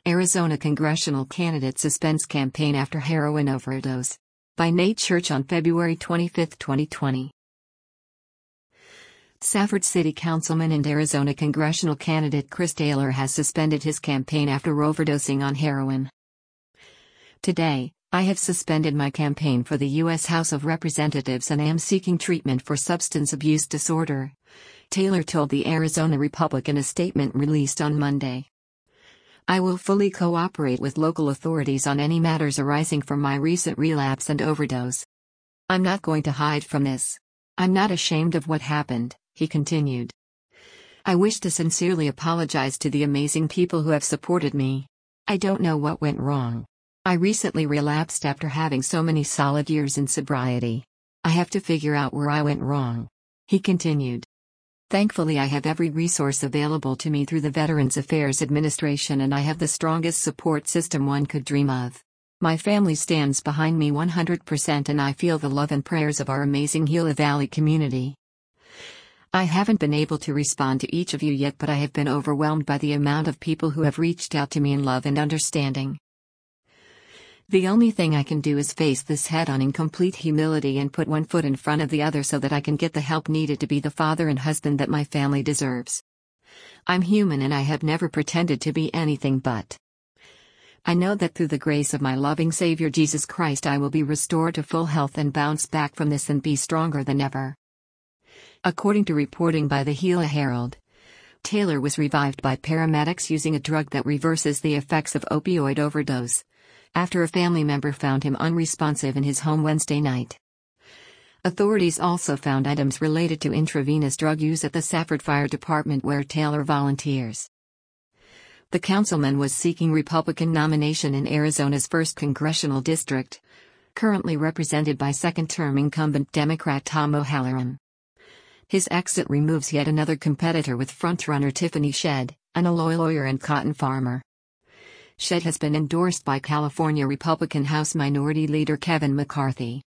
Arizona congressional candidate suspends campaign after heroin overdose. By Nate Church on February 25, 2020. Safford City Councilman and Arizona congressional candidate Chris Taylor has suspended his campaign after overdosing on heroin. Today, I have suspended my campaign for the U.S. House of Representatives and am seeking treatment for substance abuse disorder, Taylor told the Arizona Republican in a statement released on Monday. I will fully cooperate with local authorities on any matters arising from my recent relapse and overdose. I'm not going to hide from this. I'm not ashamed of what happened, he continued. I wish to sincerely apologize to the amazing people who have supported me. I don't know what went wrong. I recently relapsed after having so many solid years in sobriety. I have to figure out where I went wrong, he continued. Thankfully, I have every resource available to me through the Veterans Affairs Administration, and I have the strongest support system one could dream of. My family stands behind me 100%, and I feel the love and prayers of our amazing Gila Valley community. I haven't been able to respond to each of you yet, but I have been overwhelmed by the amount of people who have reached out to me in love and understanding. The only thing I can do is face this head-on in complete humility and put one foot in front of the other so that I can get the help needed to be the father and husband that my family deserves. I'm human and I have never pretended to be anything but. I know that through the grace of my loving Savior Jesus Christ I will be restored to full health and bounce back from this and be stronger than ever. According to reporting by the Gila Herald, Taylor was revived by paramedics using a drug that reverses the effects of opioid overdose, after a family member found him unresponsive in his home Wednesday night. Authorities also found items related to intravenous drug use at the Safford Fire Department where Taylor volunteers. The councilman was seeking Republican nomination in Arizona's 1st Congressional District, currently represented by second-term incumbent Democrat Tom O'Halloran. His exit removes yet another competitor with frontrunner Tiffany Shedd, an alloy lawyer and cotton farmer. Shedd has been endorsed by California Republican House Minority Leader Kevin McCarthy.